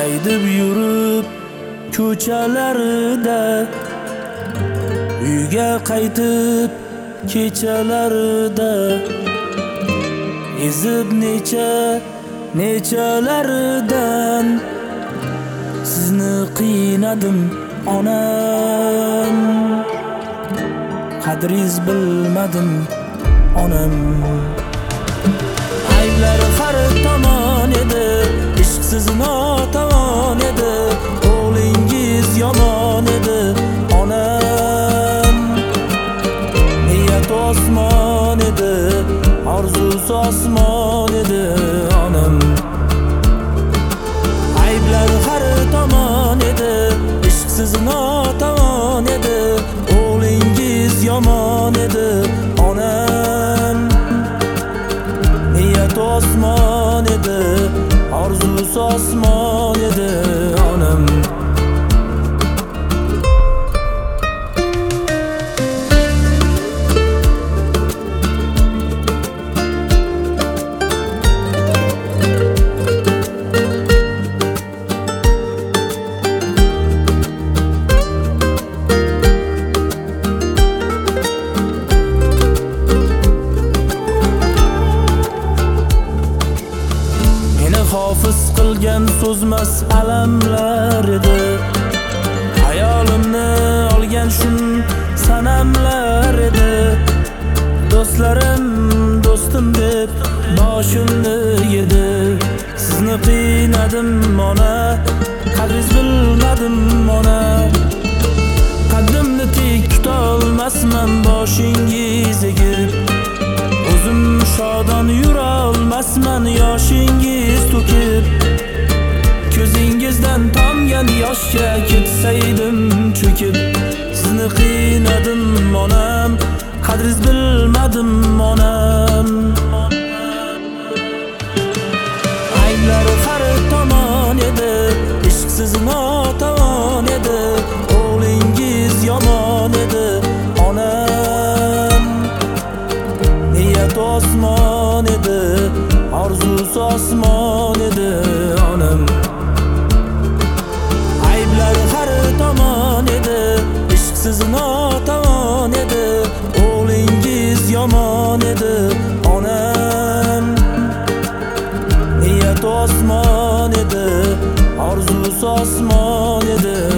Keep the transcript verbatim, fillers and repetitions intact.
haydib yurib ko'chalarida, uyga qaytib kechalarida, ezib necha nechalaridan sizni qiynadim onam. Qadringiz bilmadim onam. Ayblari har tomon edi, ishqsiz notavon edi, o'g'lingiz yomon edi onam. Niyat osmon edi, orzusi osmon edi onam. Ayblari har tomon edi, ishqsiz notavon edi, o'g'lingiz yomon edi onam. Niyat osmon edi, orzusi osmon edi onam. Hofiz qilgan so'zmas alamlar edi, hayolimni olgan shun sanamlar edi. Do'stlarim do'stim deb boshimni yedi, sizni qiynadim ona, qadringiz bilmadim ona. Qaddimni tik tutolmasman boshingiz egib, o'zim shodon yura olmasman yoshingiz to'kib. Ko'zingizdan tomgan yoshga ketsaydim cho'kib, sizni qiynadim onam, qadringiz bilmadim onam. Ayblari har tomon edi, ishqsiz notavon edi, o'g'lingiz yomon edi onam. Niyat osmon edi, orzusi osmon edi onam. Ayblari har tomon edi, ishqsiz notavon edi, o'g'lingiz yomon edi onam. Niyat osmon edi, orzusi osmon edi